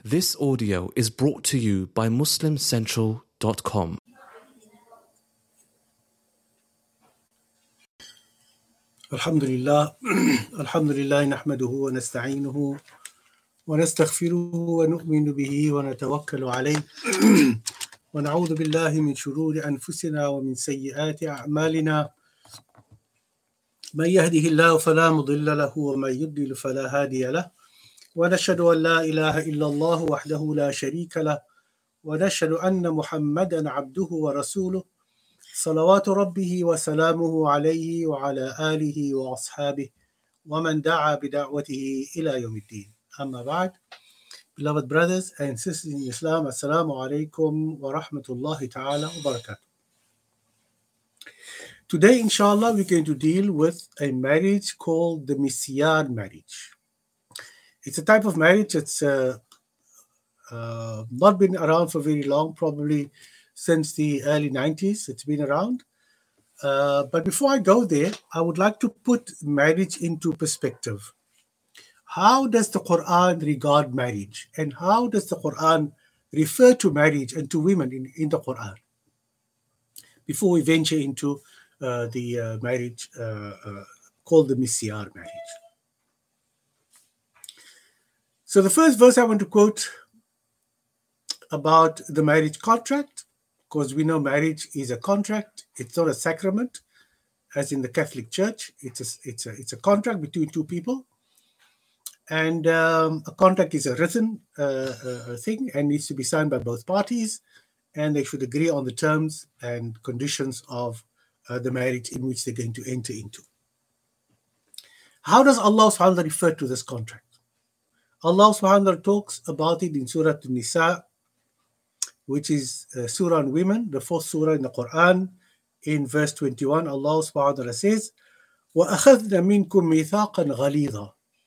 This audio is brought to you by MuslimCentral.com. Alhamdulillah, Alhamdulillah, nahmaduhu wa nasta'inuhu wa nastaghfiruhu wa nu'minu bihi wa natawakkalu alayhi wa na'udhu billahi min shururi anfusina wa min sayyiati a'malina. Man yahdihillahu fala mudilla lahu wa man yudlil fala hadiya lahu. Wa nashhadu an la ilaha illa Allah wahdahu la sharika lahu wa nashhadu anna Muhammadan 'abduhu wa rasuluhu. صلوات ربه وسلامه عليه وعلى آله وأصحابه ومن دعا بدعوته إلى يوم الدين. أما بعد, beloved brothers and sisters in Islam, Assalamu alaikum wa rahmatullahi ta'ala wa barakatuh. Today, inshallah, we're going to deal with a marriage called the Misyar marriage. It's a type of marriage that's not been around for very long, probably since the early 90s. It's been around. But before I go there, I would like to put marriage into perspective. How does the Quran regard marriage? And how does the Quran refer to marriage and to women in the Quran? Before we venture into the marriage called the Misyar marriage. So the first verse I want to quote about the marriage contract, because we know marriage is a contract. It's not a sacrament, as in the Catholic Church. It's a contract between two people, and a contract is a written thing and needs to be signed by both parties, and they should agree on the terms and conditions of the marriage in which they're going to enter into. How does Allah subhanahu wa ta'ala refer to this contract? Allah subhanahu wa ta'ala talks about it in Surah An-Nisa, which is surah on women, the fourth surah in the Quran. In verse 21, Allah subhanahu wa ta'ala says, وَأَخَذْنَا مِنْكُمْ مِيثَاقًا غَلِيظًا.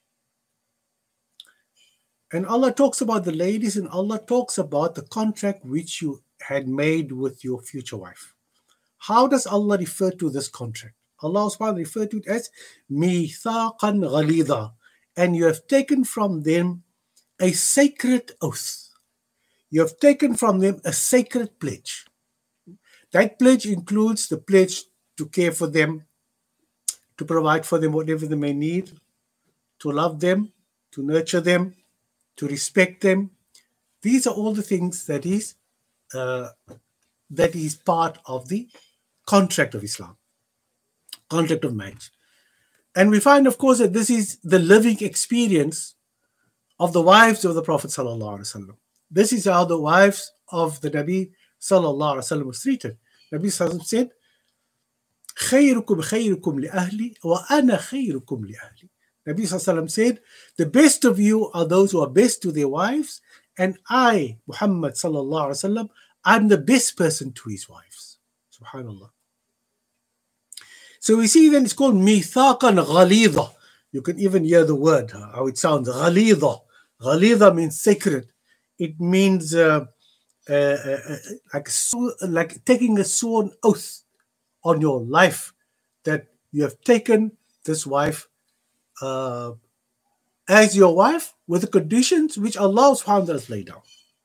And Allah talks about the ladies, and Allah talks about the contract which you had made with your future wife. How does Allah refer to this contract? Allah subhanahu wa ta'ala referred to it as مِيثَاقًا غَلِيظًا. And you have taken from them a sacred oath. You have taken from them a sacred pledge. That pledge includes the pledge to care for them, to provide for them whatever they may need, to love them, to nurture them, to respect them. These are all the things that is part of the contract of Islam, contract of marriage. And we find, of course, that this is the living experience of the wives of the Prophet sallallahu alaihi wasallam. This is how the wives of the Nabi sallallahu alaihi wasallam was treated. Nabi sallallahu said, "Khayrukum khayrukum li ahli, wa ana khayrukum li ahli." Nabi sallallahu said, "The best of you are those who are best to their wives, and I, Muhammad sallallahu alaihi wasallam, I'm the best person to his wives." Subhanallah. So we see then it's called mithaqan ghalidha. You can even hear the word, how it sounds, ghalidha. Ghalidha means sacred. It means like taking a sworn oath on your life that you have taken this wife as your wife with the conditions which Allah subhanahu wa ta'ala has laid down.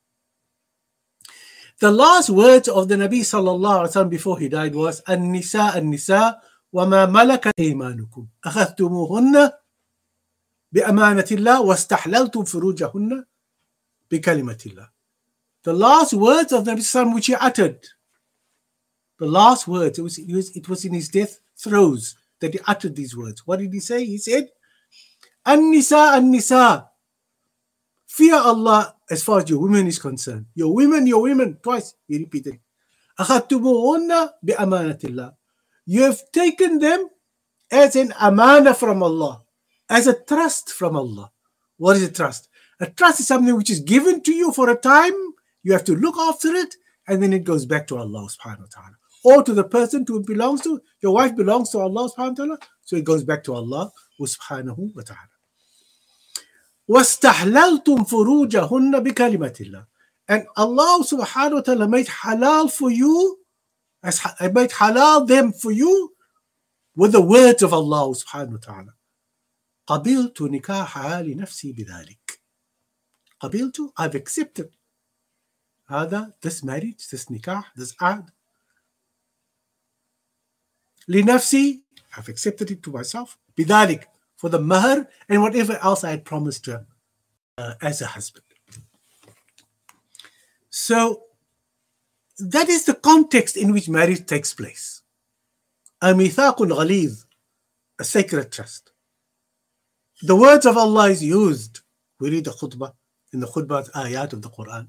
The last words of the Nabi sallallahu alaihi wasallam before he died was An-Nisa An-Nisa wa ma malakat aymanukum akhadhtumuhunna bi amanatillah wastahlaltum furujahunna. The last words of the Nabi which he uttered, the last words, it was in his death throes that he uttered these words. What did he say? He said, An-Nisa, An-Nisa. Fear Allah as far as your women is concerned. Your women, twice he repeated. أَخَذْتُمُوهُنَّ بِأَمَانَةِ اللَّهِ. You have taken them as an amana from Allah, as a trust from Allah. What is a trust? A trust is something which is given to you for a time. You have to look after it, and then it goes back to Allah subhanahu wa ta'ala. Or to the person who it belongs to. Your wife belongs to Allah subhanahu wa ta'ala, so it goes back to Allah subhanahu wa ta'ala. وَاسْتَحْلَلْتُمْ فُرُوجَهُنَّ بِكَلِمَةِ اللَّهِ. And Allah subhanahu wa ta'ala made halal for you, made halal them for you with the words of Allah subhanahu wa ta'ala. قَبِلْتُ نِكَاحَهَا لِنَفْسِي بِذَلِكَ. قبلت, I've accepted. This marriage, this nikah, this ahd. لنفسي, I've accepted it to myself. بذلك, for the mahar and whatever else I had promised her as a husband. So that is the context in which marriage takes place. ميثاق غليظ, a sacred trust. The words of Allah is used. We read the khutbah, in the khutbah ayat of the Quran,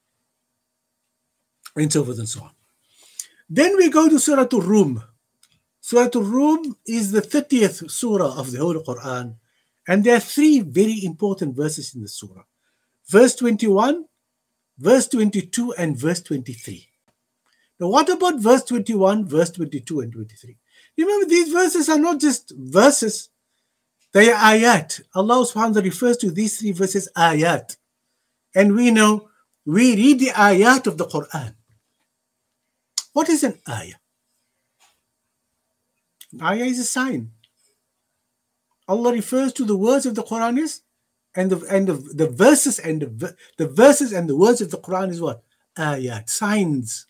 and so forth and so on. Then we go to Surah Al-Rum. Surah Al-Rum is the 30th surah of the Holy Quran, and there are 3 very important verses in the surah. Verse 21, verse 22, and verse 23. Now, what about verse 21, verse 22, and 23? Remember, these verses are not just verses, they are ayat. Allah subhanahu wa ta'ala refers to these 3 verses ayat. And we know, we read the ayat of the Quran. What is an ayah? An ayah is a sign. Allah refers to the words of the Quran and the verses and the verses and the words of the Quran is what? Ayat, signs.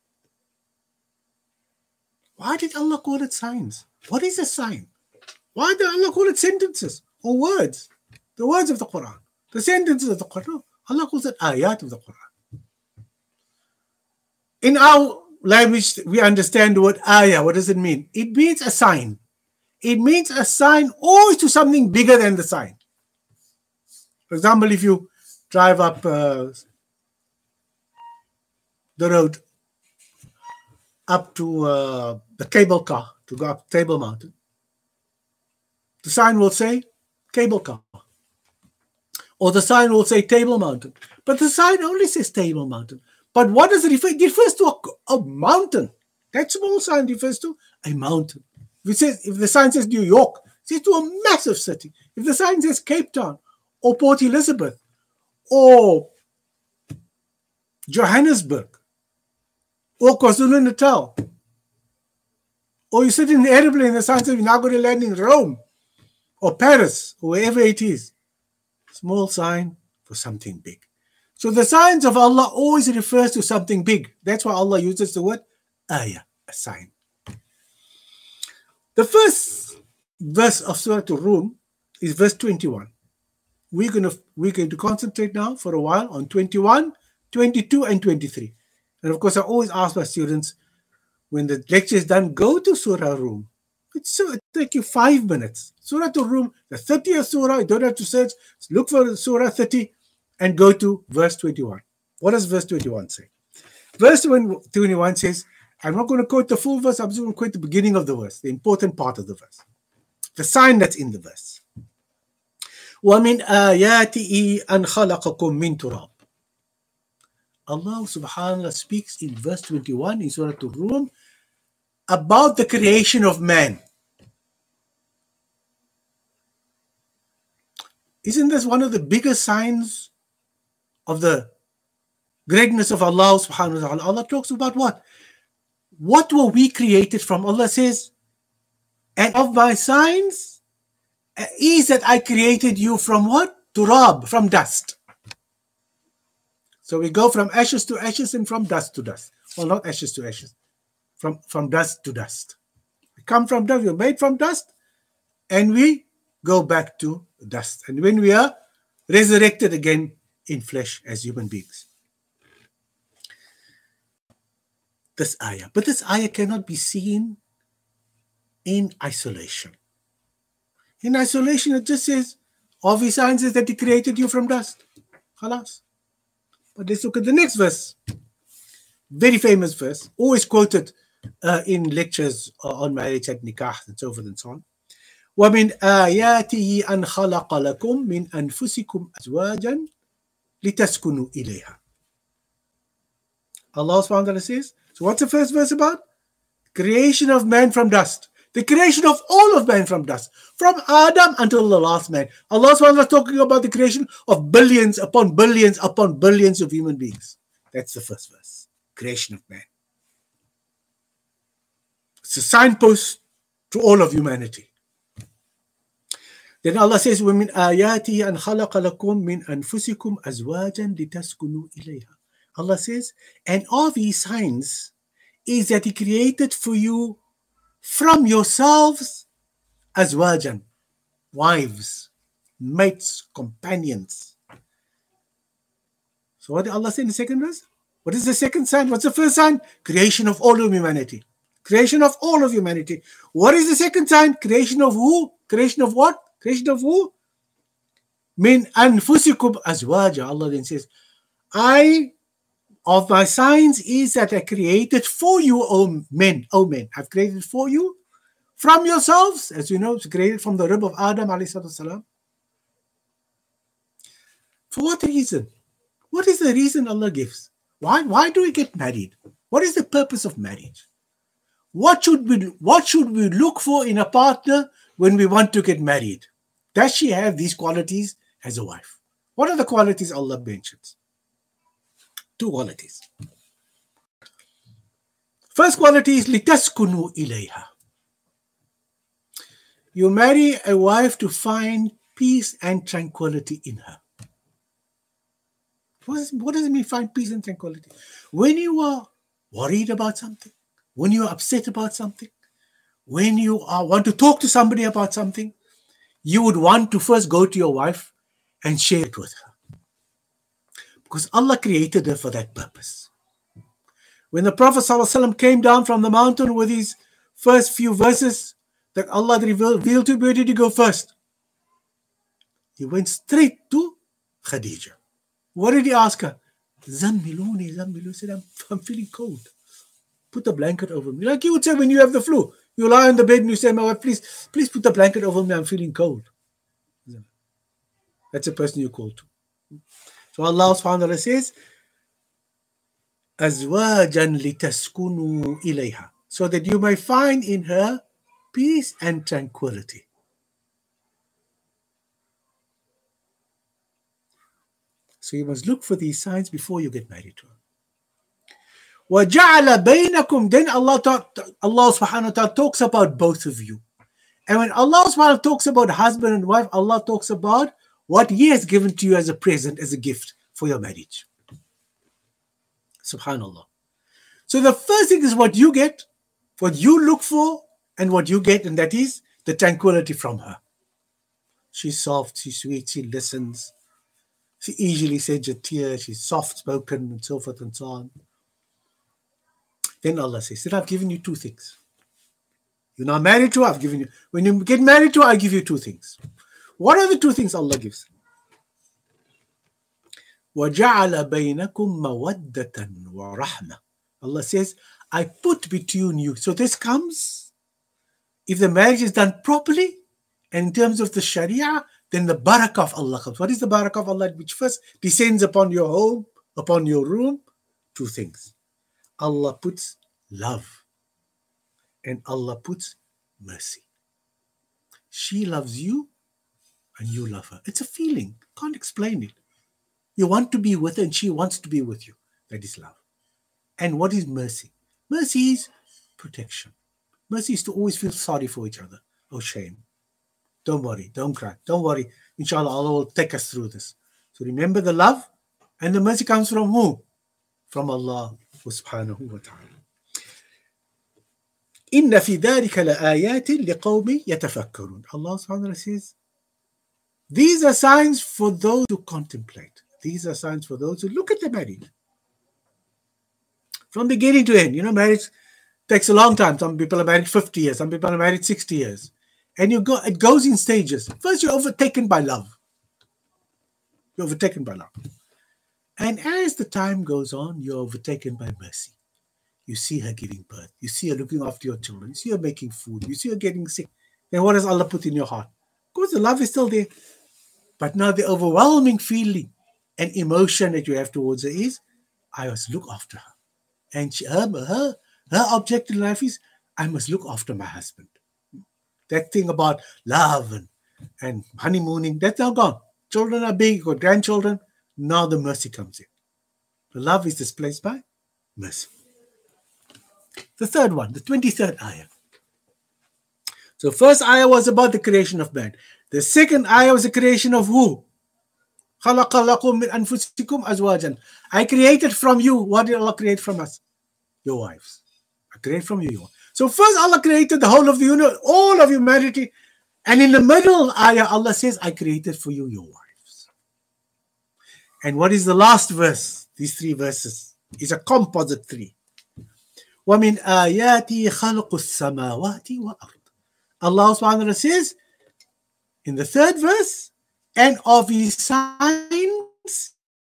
Why did Allah call it signs? What is a sign? Why did Allah call it sentences or words? The words of the Quran, the sentences of the Quran. Allah calls it ayat of the Quran. In our language, we understand the word ayah. What does it mean? It means a sign. It means a sign always to something bigger than the sign. For example, if you drive up the road up to the cable car to go up Table Mountain, the sign will say cable car. Or the sign will say Table Mountain. But the sign only says Table Mountain. But what does it refer to? It refers to a mountain. That small sign refers to a mountain. If the sign says New York, it says to a massive city. If the sign says Cape Town or Port Elizabeth or Johannesburg or KwaZulu-Natal, or you sit in the airplane and the sign says we're now going to land in Rome or Paris or wherever it is. Small sign for something big. So the signs of Allah always refers to something big. That's why Allah uses the word ayah, a sign. The first verse of Surah Al-Rum is verse 21. We're going to concentrate now for a while on 21, 22, and 23. And of course, I always ask my students, when the lecture is done, go to Surah Al-Rum. It take you 5 minutes. Surah Al-Rum, the 30th surah, you don't have to search. Look for Surah 30 and go to verse 21. What does verse 21 say? Verse 21 says, I'm not going to quote the full verse, I'm just going to quote the beginning of the verse, the important part of the verse, the sign that's in the verse. وَمِنْ آيَاتِهِ أَنْ خَلَقَكُم مِّن تُرَابٍ. Allah subhanahu wa ta'ala speaks in verse 21 in Surah Al-Rum about the creation of man. Isn't this one of the biggest signs of the greatness of Allah subhanahu wa ta'ala? Allah talks about what? What were we created from? Allah says, and of my signs is that I created you from what? Turab, from dust. So we go from ashes to ashes and from dust to dust. Well, not ashes to ashes. From dust to dust. We come from dust, we're made from dust, and we go back to dust. And when we are resurrected again in flesh as human beings. This ayah. But this ayah cannot be seen in isolation. In isolation, it just says, of his signs is that he created you from dust. Khalas. But let's look at the next verse. Very famous verse, always quoted in lectures on marriage and nikah and so forth and so on. وَمِنْ آيَاتِهِ أَنْ خَلَقَ لَكُم مِّنْ أَنفُسِكُمْ أَزْوَاجًا لِتَسْكُنُوا إِلَيْهَا. Allah subhanahu wa ta'ala says, so what's the first verse about? Creation of man from dust. The creation of all of man from dust. From Adam until the last man. Allah subhanahu wa ta'ala is talking about the creation of billions upon billions upon billions of human beings. That's the first verse. Creation of man. It's a signpost to all of humanity. Then Allah says, وَمِنْ آيَاتِهِ أَنْ خَلَقَ لَكُم مِّنْ أَنفُسِكُمْ أَزْوَاجًا لِتَسْكُنُوا إِلَيْهَا. Allah says, and all these signs is that He created for you from yourselves azwajan, wives, mates, companions. So what did Allah say in the second verse? What is the second sign? What's the first sign? Creation of all of humanity. Creation of all of humanity. What is the second sign? Creation of who? Creation of what? Creation of who? Min anfusikum azwaja. Allah then says, of my signs is that I created for you, O men. I've created for you from yourselves. As you know, it's created from the rib of Adam alayhi salam. For what reason? What is the reason Allah gives? Why do we get married? What is the purpose of marriage? What should we look for in a partner when we want to get married? Does she have these qualities as a wife? What are the qualities Allah mentions? 2 qualities. First quality is litaskunu ilayha. You marry a wife to find peace and tranquility in her. What does it mean, find peace and tranquility? When you are worried about something, when you are upset about something, when you want to talk to somebody about something, you would want to first go to your wife and share it with her. Because Allah created her for that purpose. When the Prophet ﷺ came down from the mountain with his first few verses that Allah revealed to him, where did he go first? He went straight to Khadija. What did he ask her? Zammiluni. He said, I'm feeling cold. Put a blanket over me. Like you would say when you have the flu. You lie on the bed and you say, my wife, please put the blanket over me. I'm feeling cold. That's a person you call to. So Allah subhanahu wa ta'ala says, Azwajan litaskunu ilayha. So that you may find in her peace and tranquility. So you must look for these signs before you get married to her. وَجَعَلَ بَيْنَكُمْ. Then Allah subhanahu wa ta'ala talks about both of you. And when Allah subhanahu wa ta'ala talks about husband and wife, Allah talks about what He has given to you as a present, as a gift for your marriage. Subhanallah. So the first thing is what you get, what you look for, and what you get, and that is the tranquility from her. She's soft, she's sweet, she listens. She easily sheds a tear, she's soft-spoken, and so forth and so on. Then Allah says, I've given you 2 things. You're not married to her, I've given you. When you get married to her, I give you 2 things. What are the 2 things Allah gives? وَجَعَلَ بَيْنَكُمْ مَوَدَّةً وَرَحْمَةً. Allah says, I put between you. So this comes, if the marriage is done properly, and in terms of the Sharia, then the barakah of Allah comes. What is the barakah of Allah which first descends upon your home, upon your room? 2 things. Allah puts love and Allah puts mercy. She loves you and you love her. It's a feeling. Can't explain it. You want to be with her and she wants to be with you. That is love. And what is mercy? Mercy is protection. Mercy is to always feel sorry for each other. Oh, shame. Don't worry. Don't cry. Don't worry. Inshallah, Allah will take us through this. So remember the love and the mercy comes from who? From Allah subhanahu wa ta'ala. إِنَّ فِي ذَلِكَ لَآيَاتٍ لِقَوْمٍ يَتَفَكَّرُونَ. Allah subhanahu wa ta'ala says, these are signs for those who contemplate. These are signs for those who look at the marriage. From beginning to end. You know, marriage takes a long time. Some people are married 50 years. Some people are married 60 years. And it goes in stages. First, you're overtaken by love. You're overtaken by love. And as the time goes on, you're overtaken by mercy. You see her giving birth. You see her looking after your children. You see her making food. You see her getting sick. Then what does Allah put in your heart? Of course, the love is still there. But now the overwhelming feeling and emotion that you have towards her is, I must look after her. And her objective in life is, I must look after my husband. That thing about love and honeymooning, that's now gone. Children are big, you've got grandchildren. Now the mercy comes in. The love is displaced by mercy. The third one, the 23rd ayah. So first ayah was about the creation of man. The second ayah was the creation of who? خَلَقَ لَكُم مِّنْ أَنفُسِكُمْ أَزْوَاجًا. I created from you. What did Allah create from us? Your wives. I created from you your wives. So first Allah created the whole of the universe, all of humanity. And in the middle ayah, Allah says, I created for you your wives. And what is the last verse? These three verses is a composite three. وَمِنْ آيَاتِي خَلْقُ السَّمَاوَاتِ وَالْأَرْضِ. Allah subhanahu wa ta'ala says in the third verse, and of his signs.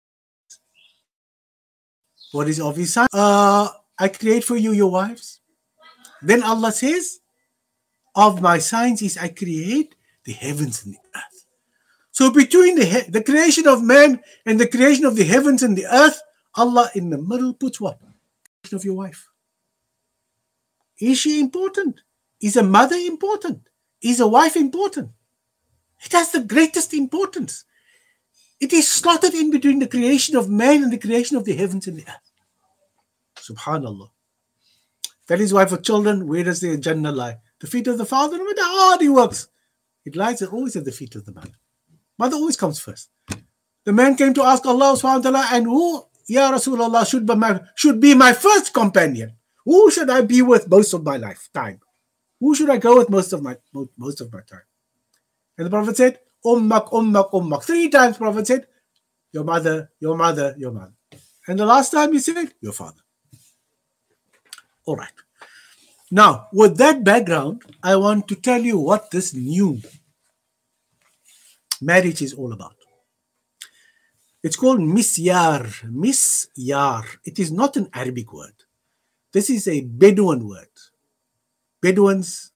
What is of his signs? I create for you your wives. Then Allah says, of my signs is I create the heavens and the earth. So between the creation of man and the creation of the heavens and the earth, Allah in the middle puts what? The creation of your wife. Is she important? Is a mother important? Is a wife important? It has the greatest importance. It is slotted in between the creation of man and the creation of the heavens and the earth. Subhanallah. That is why for children, where does their Jannah lie? The feet of the father, no matter how hard he works, it lies always at the feet of the mother. Mother always comes first. The man came to ask Allah subhanahu wa ta'ala, and who, Ya Rasulullah, should be my first companion? Who should I be with most of my lifetime? Who should I go with most of my time? And the Prophet said, Ummak, Ummak, Ummak. 3 times the Prophet said, your mother, your mother, your mother. And the last time he said, your father. All right. Now, with that background, I want to tell you what this new marriage is all about. It's called misyar. Misyar. It is not an Arabic word. This is a Bedouin word. Bedouins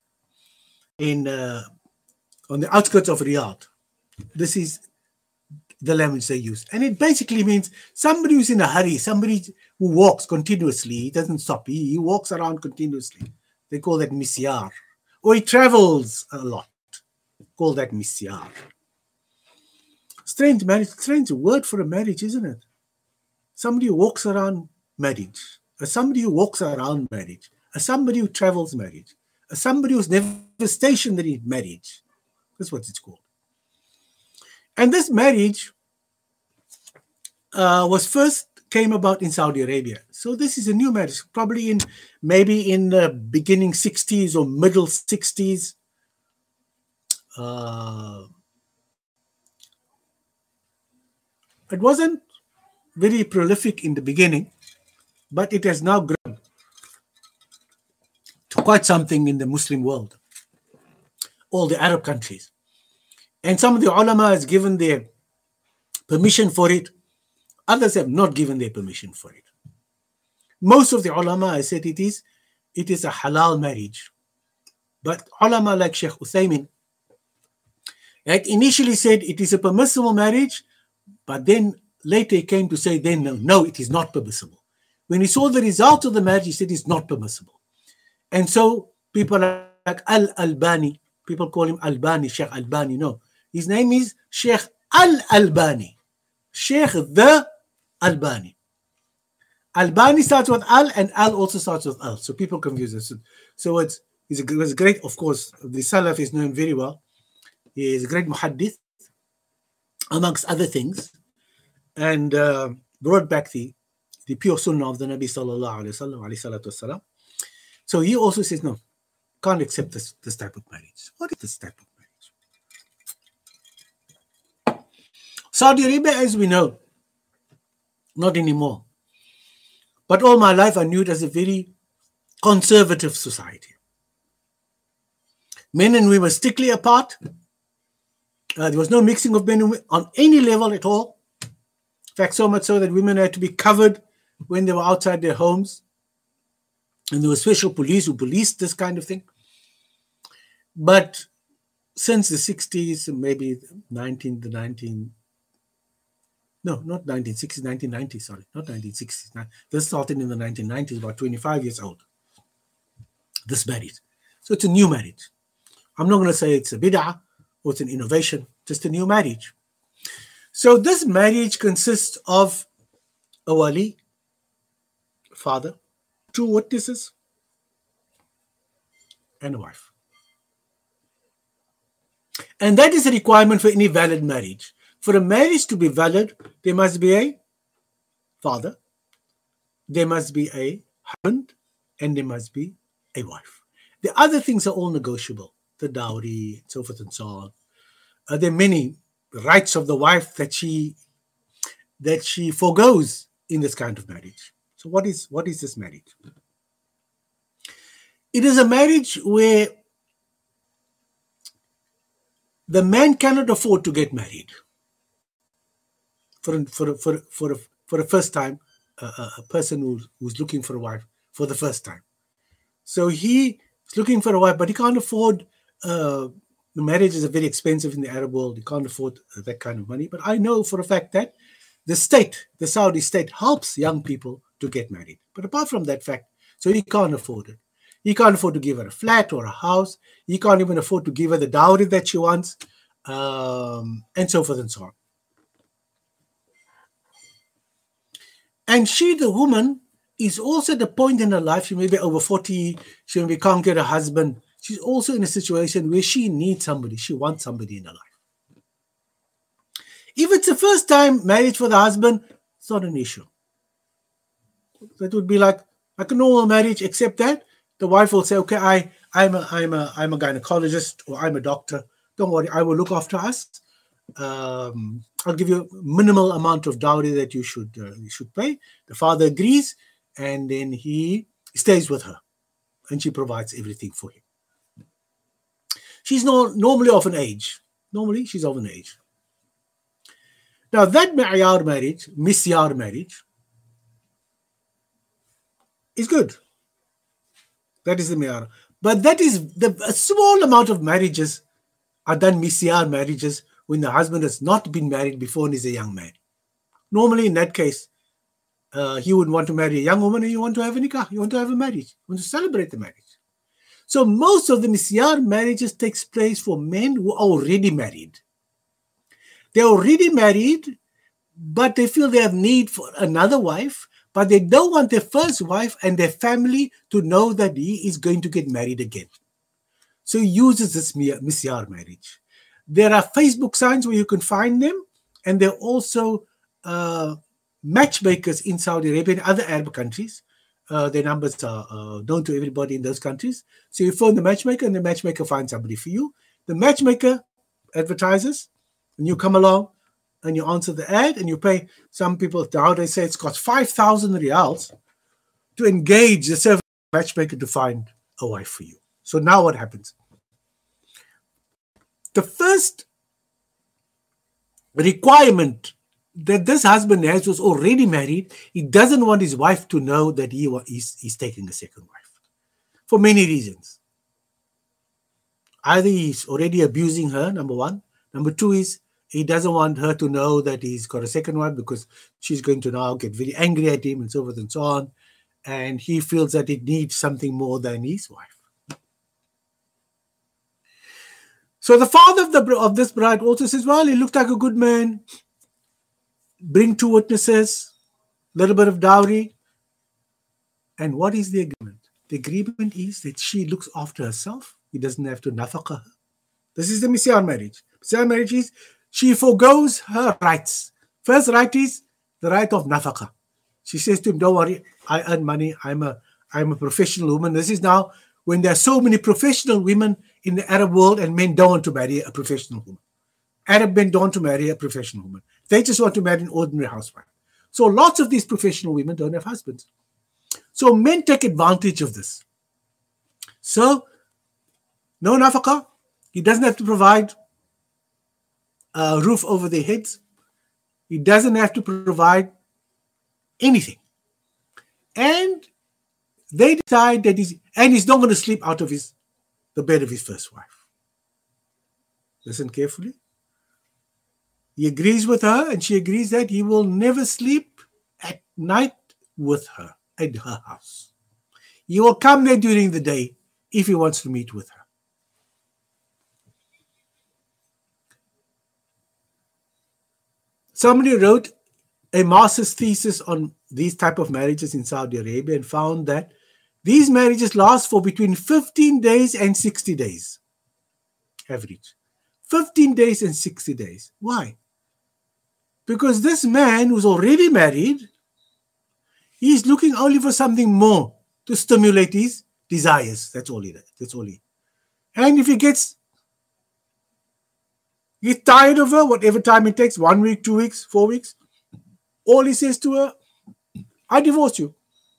on the outskirts of Riyadh. This is the language they use. And it basically means somebody who's in a hurry, somebody who walks continuously. He doesn't stop. He walks around continuously. They call that misyar. Or he travels a lot. Call that misyar. Strange word for a marriage, isn't it? Somebody who walks around marriage. Somebody who walks around marriage. Somebody who travels marriage. Somebody who's never stationary in marriage. That's what it's called. And this marriage came about in Saudi Arabia. So this is a new marriage, probably maybe in the beginning 60s or middle 60s. It wasn't very prolific in the beginning, but it has now grown to quite something in the Muslim world, all the Arab countries. And some of the ulama has given their permission for it. Others have not given their permission for it. Most of the ulama has said it is a halal marriage. But ulama like Sheikh Uthaymin had initially said it is a permissible marriage, but then later he came to say no, it is not permissible. When he saw the result of the marriage, he said it's not permissible. And so people like Al-Albani, people call him Albani, Sheikh Albani. No, his name is Sheikh Al-Albani. Sheikh the Albani. Albani starts with Al and Al also starts with Al. So people confuse us. So it was great, of course, the Salaf is known very well. He is a great muhaddith, amongst other things, and brought back the pure sunnah of the Nabi sallallahu alayhi wasallam. So he also says, no, can't accept this type of marriage. What is this type of marriage? Saudi Arabia, as we know, not anymore. But all my life I knew it as a very conservative society. Men and women were strictly apart. There was no mixing of men and women on any level at all. In fact, so much so that women had to be covered when they were outside their homes. And there was special police who policed this kind of thing. But since the 60s, maybe not 1960s, sorry, not 1960s. This started in the 1990s, about 25 years old. This marriage. So it's a new marriage. I'm not going to say it's a bid'ah or it's an innovation, just a new marriage. So this marriage consists of a wali, father, 2 witnesses, and a wife. And that is a requirement for any valid marriage. For a marriage to be valid, there must be a father, there must be a husband, and there must be a wife. The other things are all negotiable, the dowry, so forth and so on. There are many rights of the wife that she forgoes in this kind of marriage. So what is this marriage? It is a marriage where the man cannot afford to get married for a first time, a person who's looking for a wife for the first time. So he is looking for a wife, but he can't afford. The marriage is very expensive in the Arab world. He can't afford that kind of money. But I know for a fact that the state, the Saudi state, helps young people to get married. But apart from that fact, so he can't afford it. He can't afford to give her a flat or a house. He can't even afford to give her the dowry that she wants, and so forth and so on. And she, the woman, is also at a point in her life, she may be over 40, she maybe can't get a husband. She's also in a situation where she needs somebody. She wants somebody in her life. If it's a first time marriage for the husband, it's not an issue. That would be like a normal marriage, except that the wife will say, okay, I'm a gynecologist, or I'm a doctor. Don't worry, I will look after us. I'll give you a minimal amount of dowry that you should pay. The father agrees, and then he stays with her, and she provides everything for him. She's normally of an age. Normally, she's of an age. Now, that mi'yar marriage, misyar marriage, is good. That is the mi'yar. But that is a small amount of marriages are done misyar marriages when the husband has not been married before and is a young man. Normally, in that case, he would want to marry a young woman, and you want to have a nikah, you want to have a marriage, you want to celebrate the marriage. So most of the misyar marriages takes place for men who are already married. They're already married, but they feel they have need for another wife, but they don't want their first wife and their family to know that he is going to get married again. So he uses this misyar marriage. There are Facebook signs where you can find them, and there are also matchmakers in Saudi Arabia and other Arab countries. Their numbers are known to everybody in those countries. So you phone the matchmaker, and the matchmaker finds somebody for you. The matchmaker advertises, and you come along, and you answer the ad, and you pay. Some people, now they say it's cost 5,000 riyals to engage the service matchmaker to find a wife for you. So now what happens? The first requirement that this husband has was already married. He doesn't want his wife to know that he's taking a second wife for many reasons. Either he's already abusing her, number one. Number two is he doesn't want her to know that he's got a second wife because she's going to now get very angry at him and so forth and so on. And he feels that he needs something more than his wife. So the father of this bride also says, well, he looked like a good man. Bring 2 witnesses, a little bit of dowry. And what is the agreement? The agreement is that she looks after herself. He doesn't have to nafaqah her. This is the misyar marriage. Misyar marriage is she forgoes her rights. First right is the right of nafaqah. She says to him, don't worry, I earn money. I'm a professional woman. This is now when there are so many professional women in the Arab world, and men don't want to marry a professional woman. Arab men don't want to marry a professional woman. They just want to marry an ordinary housewife. So lots of these professional women don't have husbands. So men take advantage of this. So no nafaqah. He doesn't have to provide a roof over their heads. He doesn't have to provide anything. And they decide that he's not going to sleep out of the bed of his first wife. Listen carefully. He agrees with her, and she agrees that he will never sleep at night with her at her house. He will come there during the day if he wants to meet with her. Somebody wrote a master's thesis on these type of marriages in Saudi Arabia and found that these marriages last for between 15 days and 60 days, average. 15 days and 60 days. Why? Because this man who's already married, he's looking only for something more to stimulate his desires. That's all he does. That's all he. And if he gets tired of her, whatever time it takes, 1 week, 2 weeks, 4 weeks, all he says to her, I divorce you.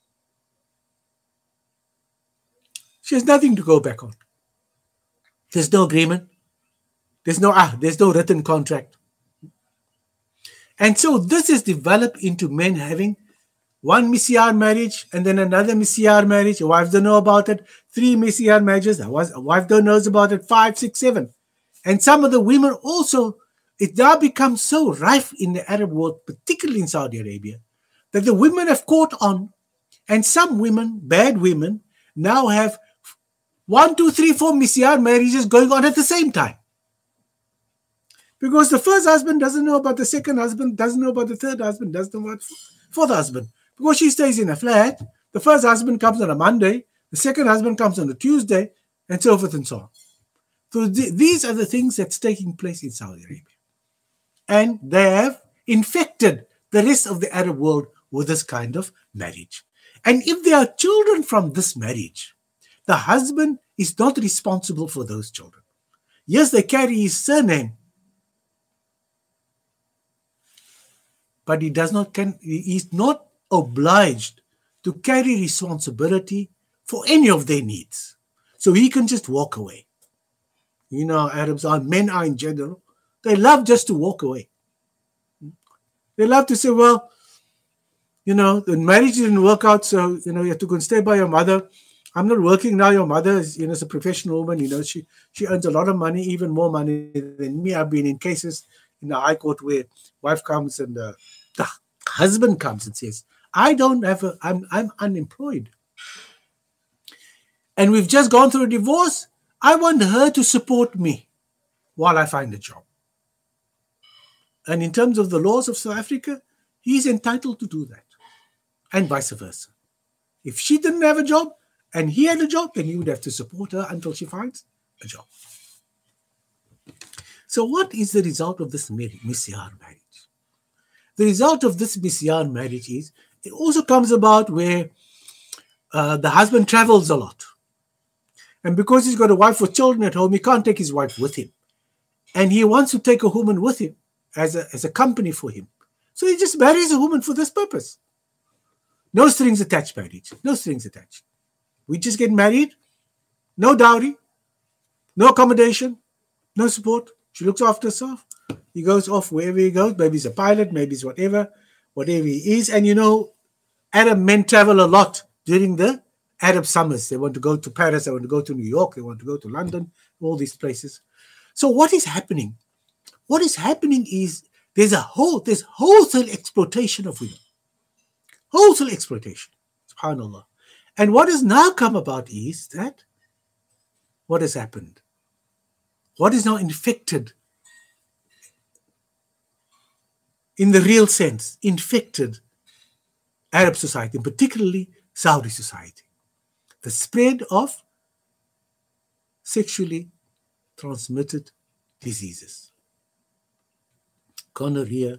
She has nothing to go back on. There's no agreement. There's no written contract. And so this is developed into men having one misyar marriage and then another misyar marriage. A wife don't know about it. 3 misyar marriages. A wife don't knows about it. 5, 6, 7. And some of the women also, it now becomes so rife in the Arab world, particularly in Saudi Arabia, that the women have caught on. And some women, bad women, now have 1, 2, 3, 4 misyar marriages going on at the same time. Because the first husband doesn't know about the second husband, doesn't know about the third husband, doesn't know about the fourth husband. Because she stays in a flat, the first husband comes on a Monday, the second husband comes on a Tuesday, and so forth and so on. So these are the things that's taking place in Saudi Arabia. And they have infected the rest of the Arab world with this kind of marriage. And if there are children from this marriage, the husband is not responsible for those children. Yes, they carry his surname, but he is not obliged to carry responsibility for any of their needs. So he can just walk away. You know, Arabs are, men are in general, they love just to walk away. They love to say, well, you know, the marriage didn't work out, so, you know, you have to go and stay by your mother. I'm not working now. Your mother is, you know, is a professional woman. You know, she earns a lot of money, even more money than me. I've been in cases in the High Court where wife comes and the husband comes and says, I'm unemployed. And we've just gone through a divorce. I want her to support me while I find a job. And in terms of the laws of South Africa, he's entitled to do that. And vice versa. If she didn't have a job and he had a job, then he would have to support her until she finds a job. So what is the result of this misyar marriage? The result of this misyar marriage is, it also comes about where the husband travels a lot. And because he's got a wife with children at home, he can't take his wife with him. And he wants to take a woman with him as a company for him. So he just marries a woman for this purpose. No strings attached marriage. No strings attached. We just get married. No dowry. No accommodation. No support. She looks after herself. He goes off wherever he goes. Maybe he's a pilot. Maybe he's whatever he is. And you know, Arab men travel a lot during the Arab summers. They want to go to Paris. They want to go to New York. They want to go to London. All these places. So what is happening? What is happening is there's wholesale exploitation of women. Wholesale exploitation. SubhanAllah. And what has now come about is that what has happened? What is now infected, in the real sense, infected Arab society, and particularly Saudi society? The spread of sexually transmitted diseases. Gonorrhea,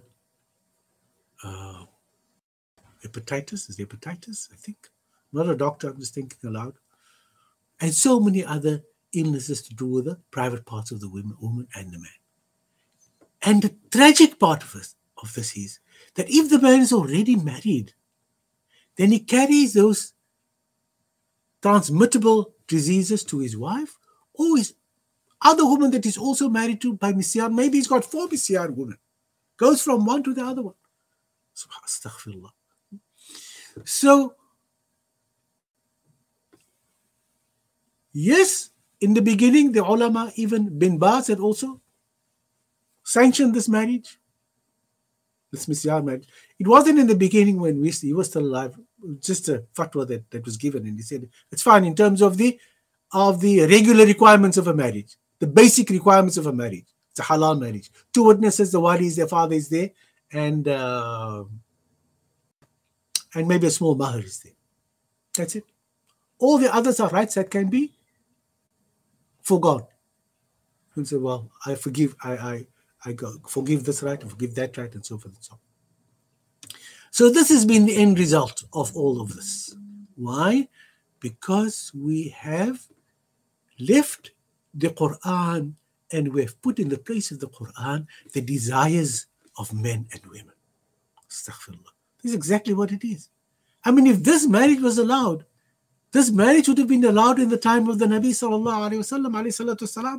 hepatitis, is hepatitis, I think. I'm not a doctor, I'm just thinking aloud. And so many other illnesses to do with the private parts of the woman and the man. And the tragic part of this is that if the man is already married, then he carries those transmittable diseases to his wife or his other woman that he's also married to by misyar. Maybe he's got 4 misyar women. Goes from one to the other one. Astaghfirullah. So, yes, in the beginning, the ulama, even Bin Baz, had also sanctioned this marriage, this misyar marriage. It wasn't in the beginning when he was still alive, just a fatwa that was given, and he said it's fine in terms of the regular requirements of a marriage, the basic requirements of a marriage. It's a halal marriage. 2 witnesses, the wali is there, father is there, and maybe a small mahar is there. That's it. All the others are rights that can be forgone. and say, well, I forgive, forgive this right and forgive that right, and so forth and so on. So this has been the end result of all of this. Why? Because we have left the Quran and we have put in the place of the Quran the desires of men and women. Astaghfirullah. This is exactly what it is. I mean, if this marriage was allowed, this marriage would have been allowed in the time of the Nabi sallallahu alayhi wasallam, alayhi salatu wasalam.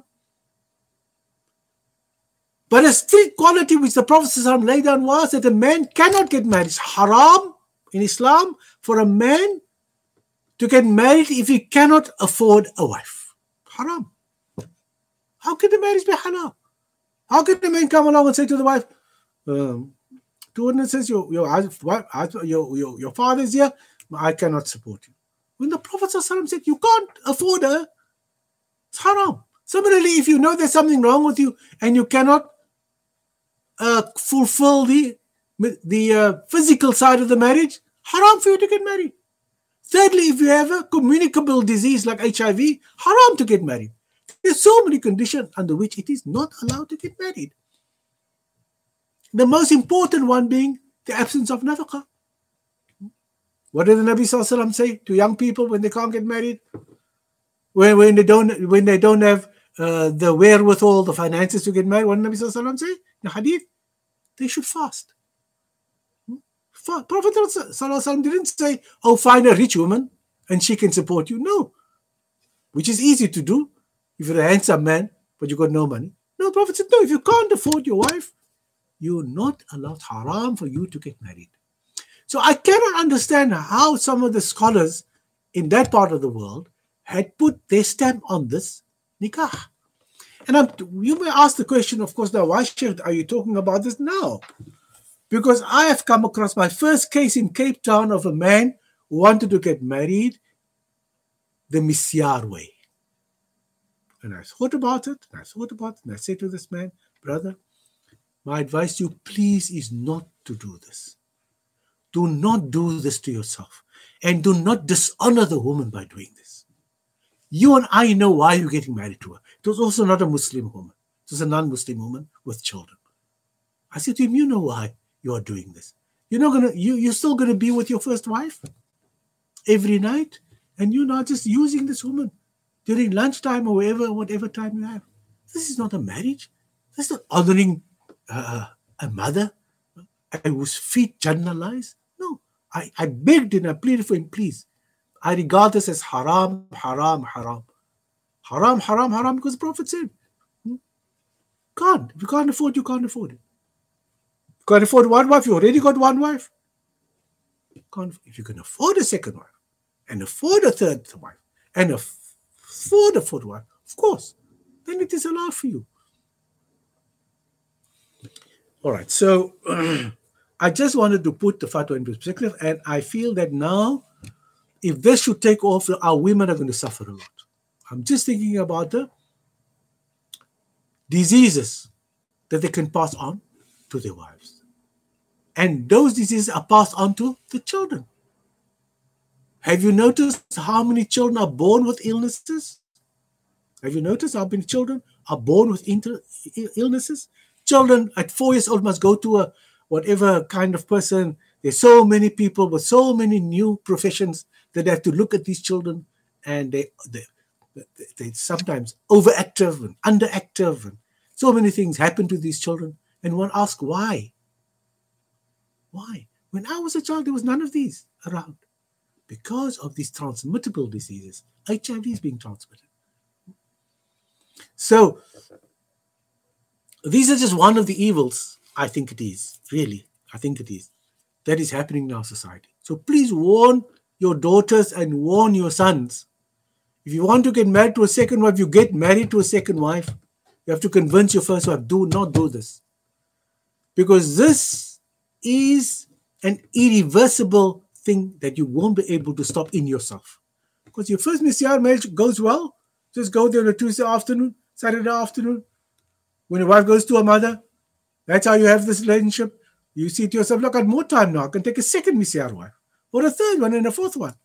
But a strict quality which the Prophet ﷺ laid down was that a man cannot get married. It's haram in Islam for a man to get married if he cannot afford a wife. Haram. How can the marriage be halal? How can the man come along and say to the wife, to witnesses, your father is here, I cannot support you. When the Prophet ﷺ said you can't afford her, it's haram. Similarly, if you know there's something wrong with you and you cannot fulfill the physical side of the marriage, haram for you to get married. Thirdly, if you have a communicable disease like HIV, haram to get married. There's so many conditions under which it is not allowed to get married. The most important one being the absence of nafaqah. What did the Nabi Sallallahu Alaihi Wasallam say to young people when they can't get married? When they don't have the wherewithal, the finances to get married, what did the Nabi Sallallahu Alaihi Wasallam say? The hadith, they should fast. Prophet Sallallahu Alaihi Wasallam didn't say, oh, find a rich woman and she can support you. No. Which is easy to do if you're a handsome man, but you got no money. No, Prophet said, no, if you can't afford your wife, you're not allowed, haram for you to get married. So I cannot understand how some of the scholars in that part of the world had put their stamp on this nikah. And you may ask the question, of course, now, why are you talking about this now? Because I have come across my first case in Cape Town of a man who wanted to get married the Misyar way. And I thought about it, and I said to this man, brother, my advice to you, please, is not to do this. Do not do this to yourself. And do not dishonor the woman by doing this. You and I know why you're getting married to her. It was also not a Muslim woman. It was a non-Muslim woman with children. I said to him, you know why you are doing this. You're still going to be with your first wife every night. And you're not just using this woman during lunchtime or whatever time you have. This is not a marriage. This is not honoring a mother whose feet Jannah lies. No, I begged and I pleaded for him, please. I regard this as haram, haram, haram. Haram, haram, haram, because the Prophet said, can't. If you can't afford, you can't afford it. If you can't afford one wife, you already got one wife. If you can afford a second wife, and afford a third wife, and afford a fourth wife, of course, then it is allowed for you. All right, so I just wanted to put the fatwa in perspective, and I feel that now, if this should take off, our women are going to suffer a lot. I'm just thinking about the diseases that they can pass on to their wives. And those diseases are passed on to the children. Have you noticed how many children are born with illnesses? Have you noticed how many children are born with illnesses? Children at 4 years old must go to a whatever kind of person. There's so many people with so many new professions that have to look at these children, and they sometimes overactive and underactive, and so many things happen to these children. And one asks, why? Why? When I was a child, there was none of these around. Because of these transmittable diseases. HIV is being transmitted. So, these are just one of the evils, I think it is, really, I think it is, that is happening in our society. So please warn your daughters and warn your sons. If you want to get married to a second wife, you get married to a second wife. You have to convince your first wife, do not do this. Because this is an irreversible thing that you won't be able to stop in yourself. Because your first Misyar marriage goes well, just go there on a Tuesday afternoon, Saturday afternoon. When your wife goes to her mother, that's how you have this relationship. You see to yourself, look, I have more time now. I can take a second Misyar wife, or a third one, and a fourth one.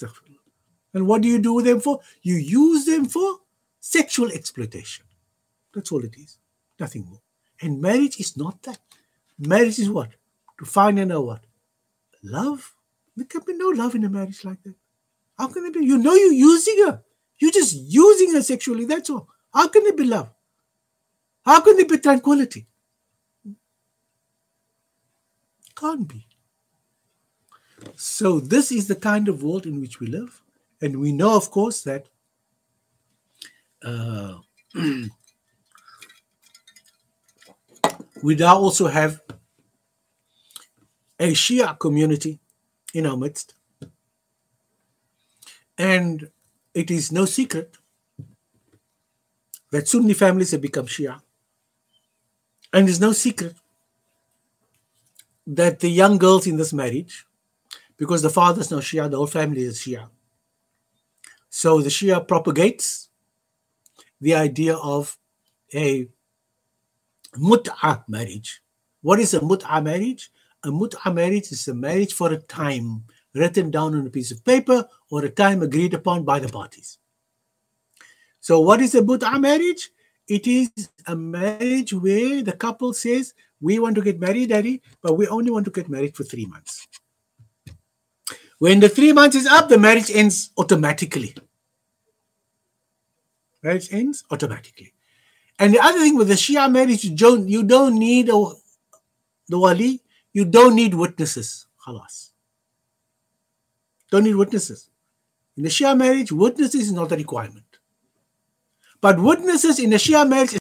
And what do you do with them for? You use them for sexual exploitation. That's all it is. Nothing more. And marriage is not that. Marriage is what? To find and know what? Love. There can be no love in a marriage like that. How can it be? You know you're using her. You're just using her sexually, that's all. How can it be love? How can there be tranquility? Can't be. So this is the kind of world in which we live. And we know, of course, that we now also have a Shia community in our midst. And it is no secret that Sunni families have become Shia. And it's no secret that the young girls in this marriage, because the father's now Shia, the whole family is Shia. So the Shia propagates the idea of a mut'ah marriage. What is a mut'ah marriage? A mut'ah marriage is a marriage for a time written down on a piece of paper or a time agreed upon by the parties. So what is a mut'ah marriage? It is a marriage where the couple says, we want to get married, Daddy, but we only want to get married for 3 months. When the 3 months is up, the marriage ends automatically. Marriage ends automatically. And the other thing with the Shia marriage, you don't need the wali, you don't need witnesses. Khalas. Don't need witnesses. In the Shia marriage, witnesses is not a requirement. But witnesses in the Shia marriage